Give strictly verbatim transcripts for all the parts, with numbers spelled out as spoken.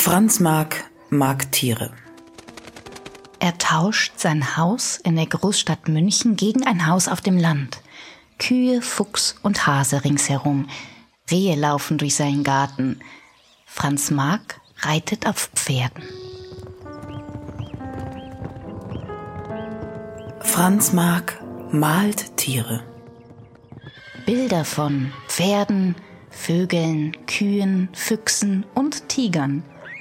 Franz Marc mag Tiere. Er tauscht sein Haus in der Großstadt München gegen ein Haus auf dem Land. Kühe, Fuchs und Hase ringsherum. Rehe laufen durch seinen Garten. Franz Marc reitet auf Pferden. Franz Marc malt Tiere. Bilder von Pferden, Vögeln, Kühen, Füchsen und Tigern.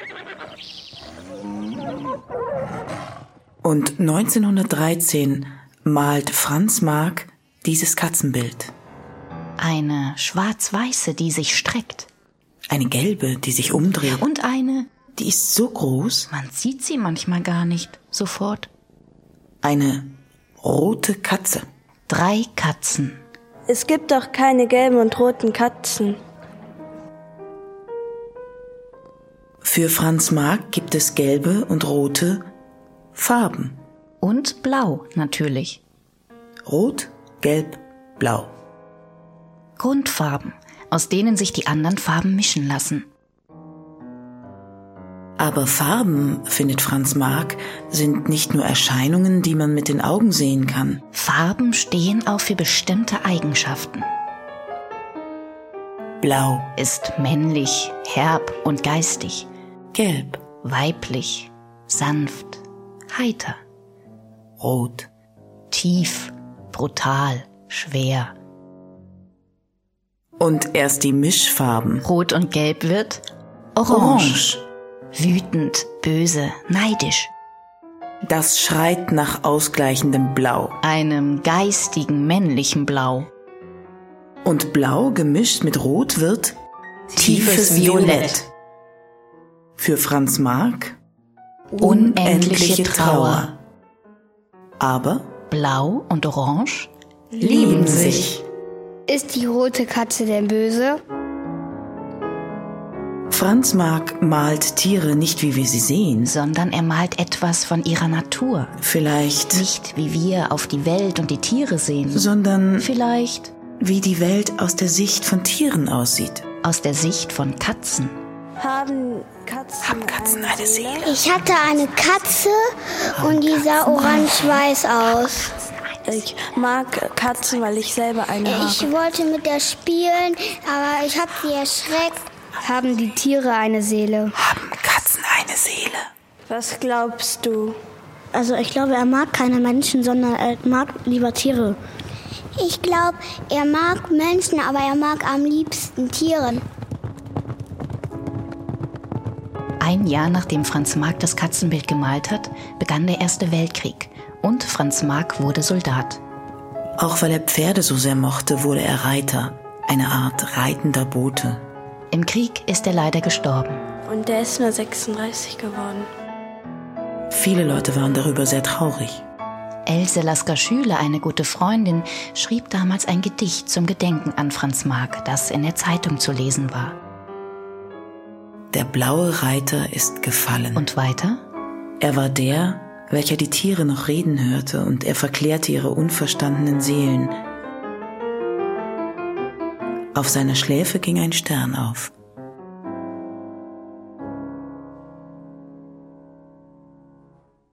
Und neunzehnhundertdreizehn malt Franz Marc dieses Katzenbild. Eine schwarz-weiße, die sich streckt. Eine gelbe, die sich umdreht. Und eine, die ist so groß, man sieht sie manchmal gar nicht sofort. Eine rote Katze. Drei Katzen. Es gibt doch keine gelben und roten Katzen. Für Franz Marc gibt es gelbe und rote Farben. Und blau natürlich. Rot, gelb, blau. Grundfarben, aus denen sich die anderen Farben mischen lassen. Aber Farben, findet Franz Marc, sind nicht nur Erscheinungen, die man mit den Augen sehen kann. Farben stehen auch für bestimmte Eigenschaften. Blau ist männlich, herb und geistig. Gelb weiblich, sanft, heiter. Rot tief, brutal, schwer. Und erst die Mischfarben. Rot und Gelb wird orange. Orange. Wütend, böse, neidisch. Das schreit nach ausgleichendem Blau. Einem geistigen, männlichen Blau. Und Blau gemischt mit Rot wird tiefes Violett. Für Franz Marc unendliche Trauer. Aber Blau und Orange lieben sich. Ist die rote Katze denn böse? Franz Marc malt Tiere nicht, wie wir sie sehen, sondern er malt etwas von ihrer Natur. Vielleicht nicht, wie wir auf die Welt und die Tiere sehen, sondern vielleicht, wie die Welt aus der Sicht von Tieren aussieht. Aus der Sicht von Katzen. Haben Katzen, Haben Katzen eine, eine Seele? Ich hatte eine Katze und die sah orange-weiß aus. Ich mag Katzen, weil ich selber eine habe. Ich wollte mit der spielen, aber ich habe sie erschreckt. Haben die Tiere eine Seele? Haben Katzen eine Seele? Was glaubst du? Also ich glaube, er mag keine Menschen, sondern er mag lieber Tiere. Ich glaube, er mag Menschen, aber er mag am liebsten Tiere. Ein Jahr nachdem Franz Marc das Katzenbild gemalt hat, begann der Erste Weltkrieg und Franz Marc wurde Soldat. Auch weil er Pferde so sehr mochte, wurde er Reiter, eine Art reitender Bote. Im Krieg ist er leider gestorben. Und der ist nur sechsunddreißig geworden. Viele Leute waren darüber sehr traurig. Else Lasker-Schüler, eine gute Freundin, schrieb damals ein Gedicht zum Gedenken an Franz Marc, das in der Zeitung zu lesen war. Der blaue Reiter ist gefallen. Und weiter? Er war der, welcher die Tiere noch reden hörte, und er verklärte ihre unverstandenen Seelen. Auf seiner Schläfe ging ein Stern auf.